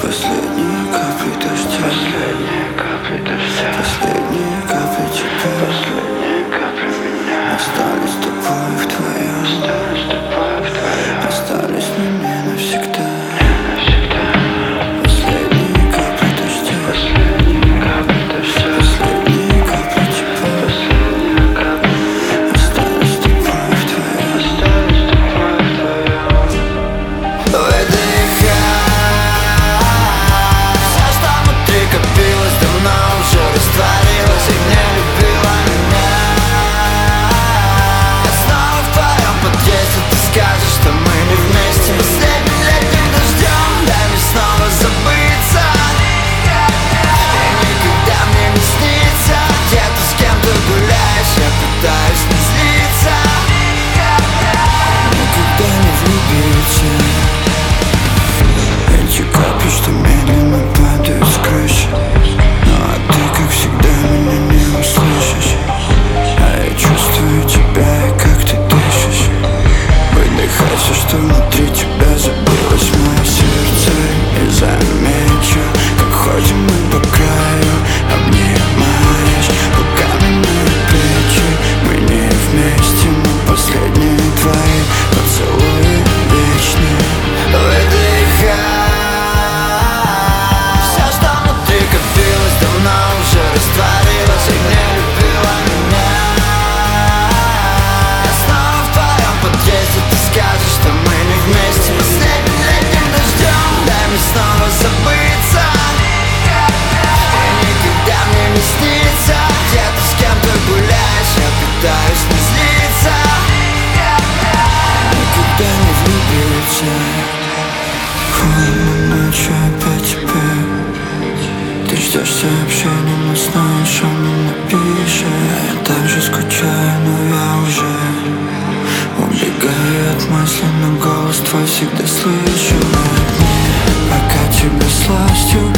Последние капли дождя, последние капли дождя, последние капли тебя, последние капли меня остались с тобой вдвоем, остались с тобой вдвоем, остались на мне навсегда. навсегда. Последние капли дождя, Последние капли дождя, последние капли тебя, последние капли меня остались с тобой вдвоем, остались с тобой вдвоем. Выдыхай. Все, что внутри копилось, давно уже растворилось и не любила меня. Снова в твоем подъезде ты скажешь, что мы не вместе. Последним летним дождем дай мне снова забыться. И никогда мне не снится, где ты с кем-то гуляешь. Я пытаюсь не злиться, никогда не влюбиться. Эти капли, что медленно падают с крыши. Ну а ты, как всегда, меня не услышишь. А я чувствую тебя и как ты дышишь. Выдыхай все, что внутри тебя забилось в мое сердце. И замечу, как ходим мы по краю, обнимаешь руками плечи. Мы не вместе, но последние твои поцелуи вечные. Выдыхай. Все, что внутри копилось, давно уже растворилось и не любила меня. Снова в твоем подъезде ты скажешь, что мы не вместе. Последним летним дождем дай мне снова забыться. И никогда мне не снится, где ты с кем-то гуляешь. Я пытаюсь не злиться, никогда не влюбиться. Холодно ночью опять тебя. Ты ждешь сообщения, но знаешь, он не напишет. Я также скучаю, но я уже убегаю от мысли, но голос твой всегда слышу во дне. Пока тебя сластью